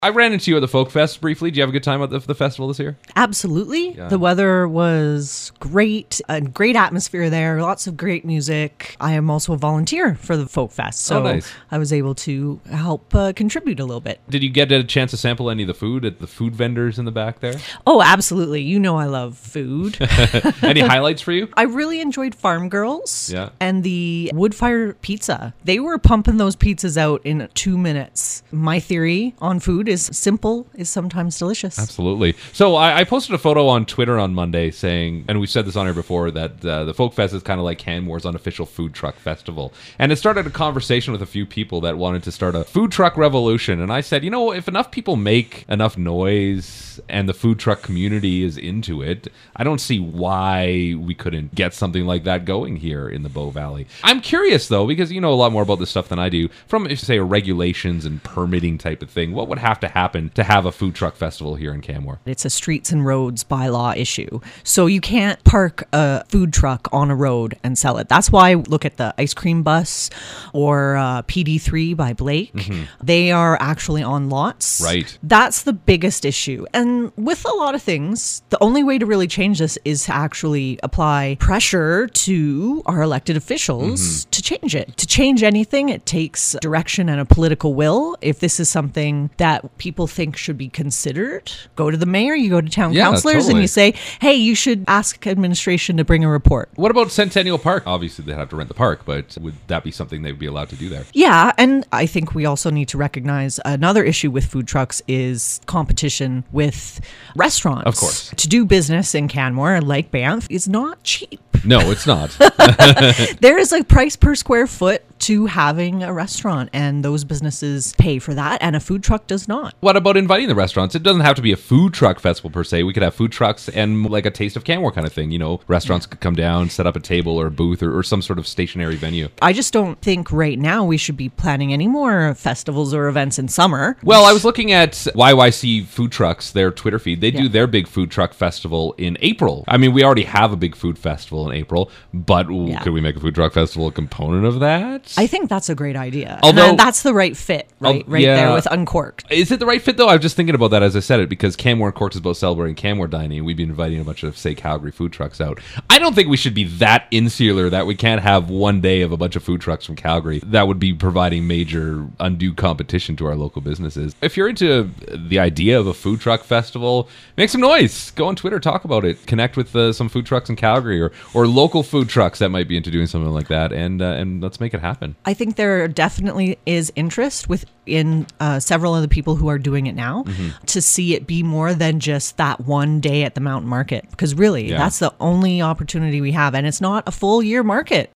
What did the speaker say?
I ran into you at the Folk Fest briefly. Do you have a good time at the festival this year? Absolutely. Yeah. The weather was great, a great atmosphere there, lots of great music. I am also a volunteer for the Folk Fest, so nice. I was able to help contribute a little bit. Did you get a chance to sample any of the food at the food vendors in the back there? Oh, absolutely. You know I love food. Any highlights for you? I really enjoyed Farm Girls Yeah. and the wood fire pizza. They were pumping those pizzas out in 2 minutes. My theory on food is simple is sometimes delicious. Absolutely. So I posted a photo on Twitter on Monday saying, and we said this on here before, that the Folk Fest is kind of like Canmore's unofficial food truck festival. And it started a conversation with a few people that wanted to start a food truck revolution. And I said, if enough people make enough noise and the food truck community is into it, I don't see why we couldn't get something like that going here in the Bow Valley. I'm curious, though, because you know a lot more about this stuff than I do. From, say, a regulations and permitting type of thing, what would have to happen to have a food truck festival here in Canmore? It's a streets and roads bylaw issue. So you can't park a food truck on a road and sell it. That's why I look at the ice cream bus or PD3 by Blake. Mm-hmm. They are actually on lots. Right. That's the biggest issue. And with a lot of things, the only way to really change this is to actually apply pressure to our elected officials to change it. To change anything, it takes direction and a political will. If this is something that people think should be considered, go to the mayor, you go to town councilors, and you say, hey, you should ask administration to bring a report. What about Centennial Park? Obviously, they'd have to rent the park, but would that be something they would be allowed to do there? Yeah, and I think we also need to recognize another issue with food trucks is competition with restaurants. Of course. To do business in Canmore, like Banff, is not cheap. No, it's not. There is a price per square foot to having a restaurant, and those businesses pay for that, and a food truck does not. What about inviting the restaurants? It doesn't have to be a food truck festival per se. We could have food trucks and like a Taste of Canmore kind of thing. Restaurants could come down, set up a table or a booth or some sort of stationary venue. I just don't think right now we should be planning any more festivals or events in summer. Well, I was looking at YYC Food Trucks, their Twitter feed. They do their big food truck festival in April. I mean, we already have a big food festival in April, but could we make a food truck festival a component of that? I think that's a great idea. Although, and that's the right fit, right there with Uncorked. Is it the right fit, though? I was just thinking about that as I said it, because Canmore Uncorked is about celebrating Canmore dining, and we've been inviting a bunch of, say, Calgary food trucks out. I don't think we should be that insular that we can't have one day of a bunch of food trucks from Calgary. That would be providing major undue competition to our local businesses. If you're into the idea of a food truck festival, make some noise. Go on Twitter, talk about it. Connect with some food trucks in Calgary or local food trucks that might be into doing something like that, and let's make it happen. I think there definitely is interest in several of the people who are doing it now to see it be more than just that one day at the Mountain Market. Because really, that's the only opportunity we have. And it's not a full year market.